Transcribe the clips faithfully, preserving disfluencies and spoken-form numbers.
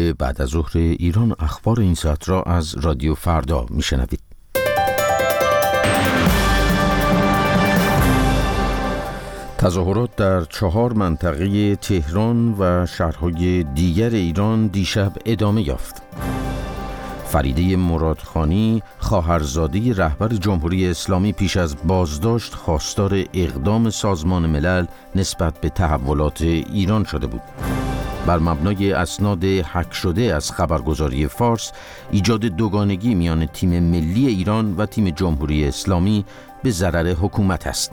گروه بعد از ظهر ایران اخبار این ساعت را از رادیو فردا میشنوید. تظاهرات در چهار منطقه تهران و شهرهای دیگر ایران دیشب ادامه یافت. فریده مرادخانی، خواهرزاده رهبر جمهوری اسلامی، پیش از بازداشت خواستار اقدام سازمان ملل نسبت به تحولات ایران شده بود. بر مبنای اسناد حک شده از خبرگزاری فارس، ایجاد دوگانگی میان تیم ملی ایران و تیم جمهوری اسلامی به ضرر حکومت است.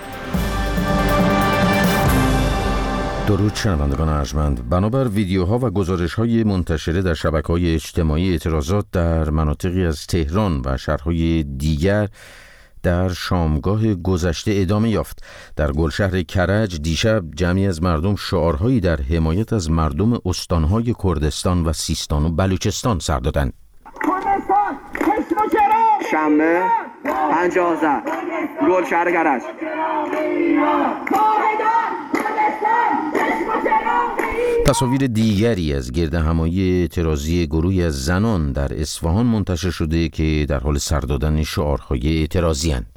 درود شنوندگان ارجمند. بنابر ویدیوها و گزارش‌های منتشره در شبکه‌های اجتماعی، اعتراضات در مناطقی از تهران و شهرهای دیگر در شامگاه گذشته ادامه یافت. در گلشهر کرج دیشب جمعی از مردم شعارهایی در حمایت از مردم استانهای کردستان و سیستان و بلوچستان سر دادند. کردستان، حسن و کرام، شنبه پنجاه زد گلشهر کرج. تصاویر دیگری از گردهمایی اعتراضی گروهی از زنان در اصفهان منتشر شده که در حال سر دادن شعارهای اعتراضی اند.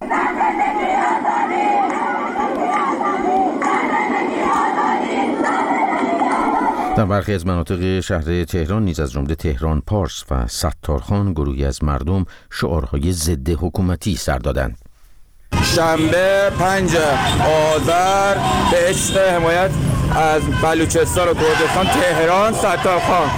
در برخی از مناطق شهر تهران نیز از جمله تهران پارس و ستارخان گروهی از مردم شعارهای ضد حکومتی سر دادند. شنبه پنج آذر به عشق حمایت از بلوچستان و کردستان، تهران، ستارخان.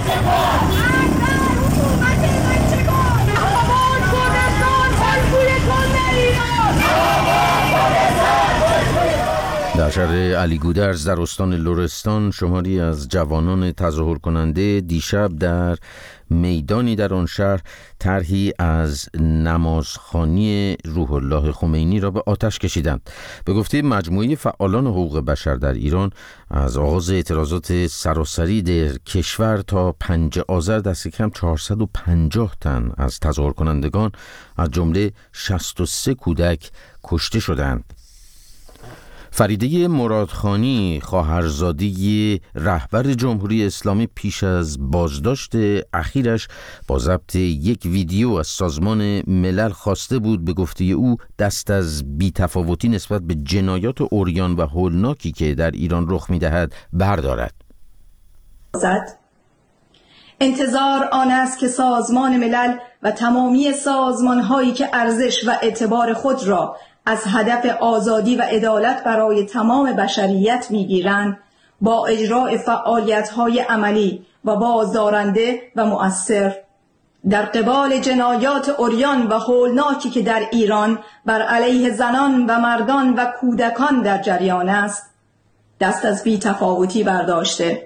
در شهر علی گودرز در استان لرستان شماری از جوانان تظاهر کننده دیشب در میدانی در آن شهر طرحی از نمازخوانی روح الله خمینی را به آتش کشیدند. به گفته مجموعه فعالان حقوق بشر در ایران، از آغاز اعتراضات سراسری در کشور تا پنج آذر دست کم چهارصد و پنجاه تن از تظاهر کنندگان از جمله شصت و سه کودک کشته شدند. فریده مرادخانی، خواهرزاده رهبر جمهوری اسلامی، پیش از بازداشت اخیرش با ضبط یک ویدیو از سازمان ملل خواسته بود به گفته او دست از بی‌تفاوتی نسبت به جنایات عریان و هولناکی که در ایران رخ می‌دهد بردارد. انتظار آن است که سازمان ملل و تمامی سازمان‌هایی که ارزش و اعتبار خود را از هدف آزادی و عدالت برای تمام بشریت می‌گیرند، با اجراع فعالیت‌های عملی و بازدارنده و مؤثر در قبال جنایات عریان و هولناکی که در ایران بر علیه زنان و مردان و کودکان در جریان است، دست از بی‌تفاوتی برداشته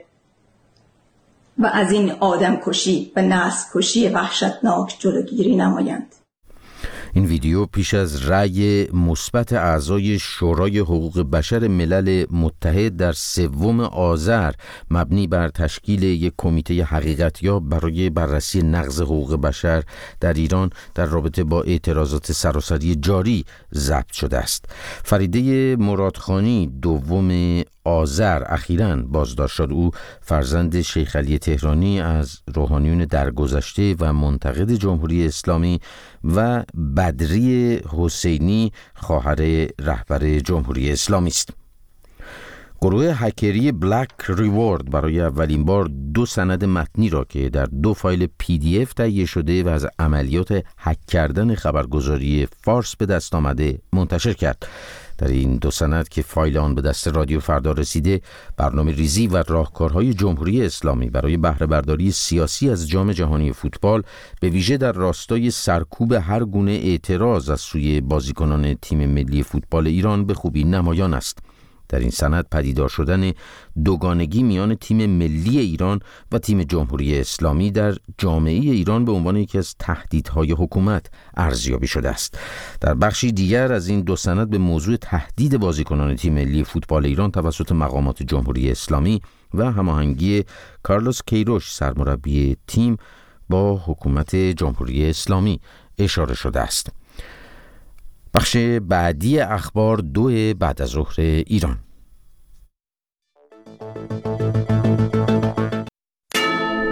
و از این آدمکشی و نسل‌کشی وحشتناک جلوگیری نمایند. این ویدیو پیش از رأی مثبت اعضای شورای حقوق بشر ملل متحد در سوم آذر مبنی بر تشکیل یک کمیته حقیقتیاب برای بررسی نقض حقوق بشر در ایران در رابطه با اعتراضات سراسری جاری ضبط شده است. فریده مرادخانی دوم آذر اخیراً بازداشت شد. او فرزند شیخ علی تهرانی از روحانیون درگذشته و منتقد جمهوری اسلامی و بدری حسینی، خواهر رهبر جمهوری اسلامی است. گروه هکری بلک ریوارد برای اولین بار دو سند متنی را که در دو فایل پی دی اف تهیه شده و از عملیات هک کردن خبرگزاری فارس به دست آمده منتشر کرد. در این دو سند که فایل آن به دست رادیو فردا رسیده، برنامه ریزی و راهکارهای جمهوری اسلامی برای بهره برداری سیاسی از جام جهانی فوتبال، به ویژه در راستای سرکوب هر گونه اعتراض از سوی بازیکنان تیم ملی فوتبال ایران به خوبی نمایان است. در این سند پدیدار شدن دوگانگی میان تیم ملی ایران و تیم جمهوری اسلامی در جامعه ایران به عنوان یکی از تهدیدهای حکومت ارزیابی شده است. در بخشی دیگر از این دو سند به موضوع تهدید بازیکنان تیم ملی فوتبال ایران توسط مقامات جمهوری اسلامی و هماهنگی کارلوس کیروش سرمربی تیم با حکومت جمهوری اسلامی اشاره شده است. بخش بعدی اخبار دو بعد از ظهر ایران.